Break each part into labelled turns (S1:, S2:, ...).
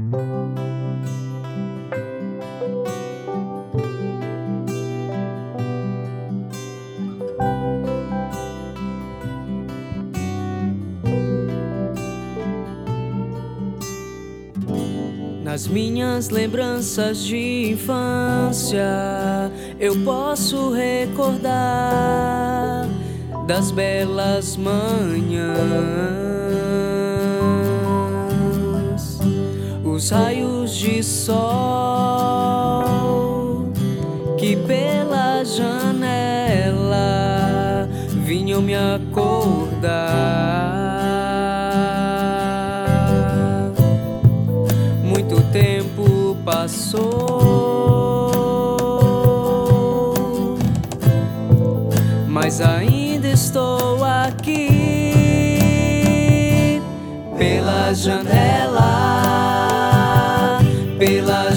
S1: Nas minhas lembranças de infância, eu posso recordar das belas manhãs, os raios de sol que pela janela vinham me acordar. Muito tempo passou, mas ainda estou aqui pela janela, pela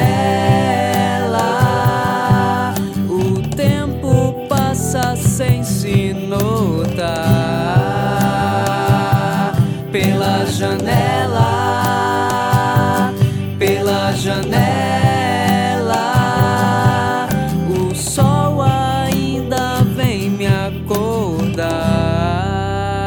S1: janela. O tempo passa sem se notar. Pela janela, pela janela, o sol ainda vem me acordar.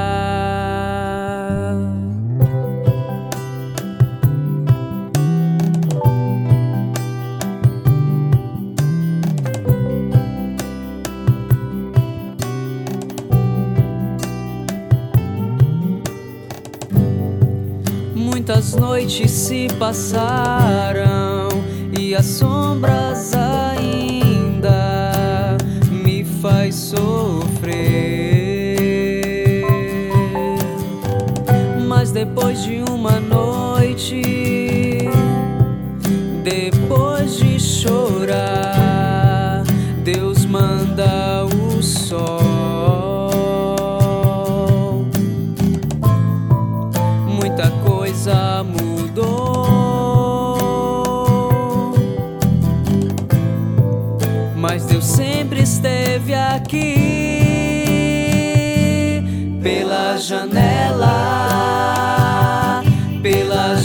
S1: Muitas noites se passaram e as sombras ainda me faz sofrer. Mas depois de uma noite, depois de chorar, Deus manda o sol. Muita coisa mudou, mas Deus sempre esteve aqui pela janela, pela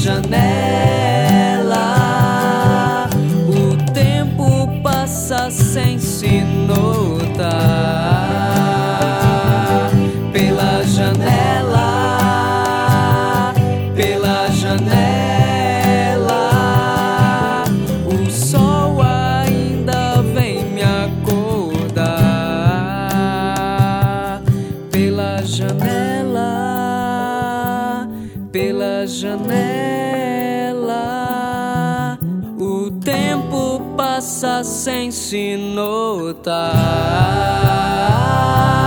S1: janela. O tempo passa sem se notar. Pela janela, pela janela, o sol ainda vem me acordar. Pela janela, pela janela, o tempo passa sem se notar.